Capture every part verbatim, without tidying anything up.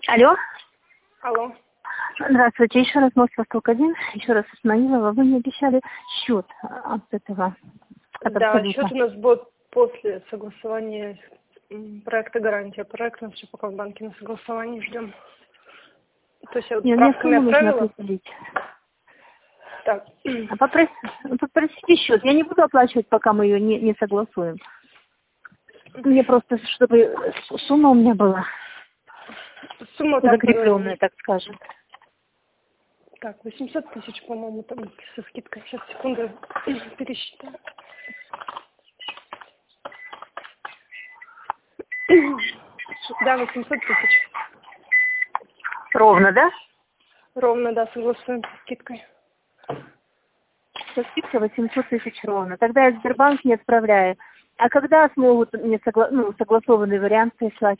Алло. Алло. Здравствуйте, еще раз Мост Восток один, еще раз Исмаилова. Вы мне обещали счет от этого. От да, абсолютно. счет у нас будет после согласования проекта гарантия. Проект у нас еще пока в банке на согласовании ждем. То есть я вот Нет, мне справками сумму нужно отправила. определить. Так. А попроси, попросите счет. Я не буду оплачивать, пока мы ее не, не согласуем. Мне просто, чтобы сумма у меня была Сумма так, закрепленная, так скажем. Так, восемьсот тысяч, по-моему, там со скидкой. Сейчас, секунду, пересчитаю. Да, восемьсот тысяч. Ровно, да? Ровно, да, согласуем со скидкой. Со скидкой восемьсот тысяч ровно. Тогда я в Сбербанк не отправляю. А когда смогут мне согла... ну, согласованный вариант прислать?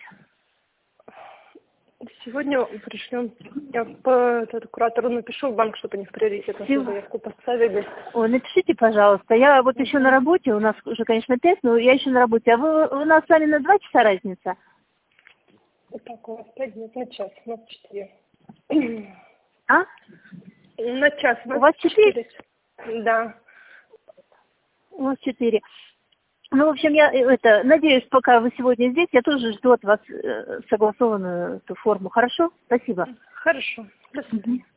Сегодня пришлем. Я по этот, куратору напишу в банк, чтобы они в приоритетную заявку поставили. Ой, напишите, пожалуйста. Я вот еще на работе, у нас уже, конечно, пять, но я еще на работе. А вы у нас с вами на два часа разница? Так, у вас пять минут на час, у нас четыре. А? На час. У вас четыре? Да. У вас четыре. Ну, в общем, я это надеюсь, пока вы сегодня здесь, я тоже жду от вас э, согласованную эту форму. Хорошо? Спасибо. Хорошо. До свидания.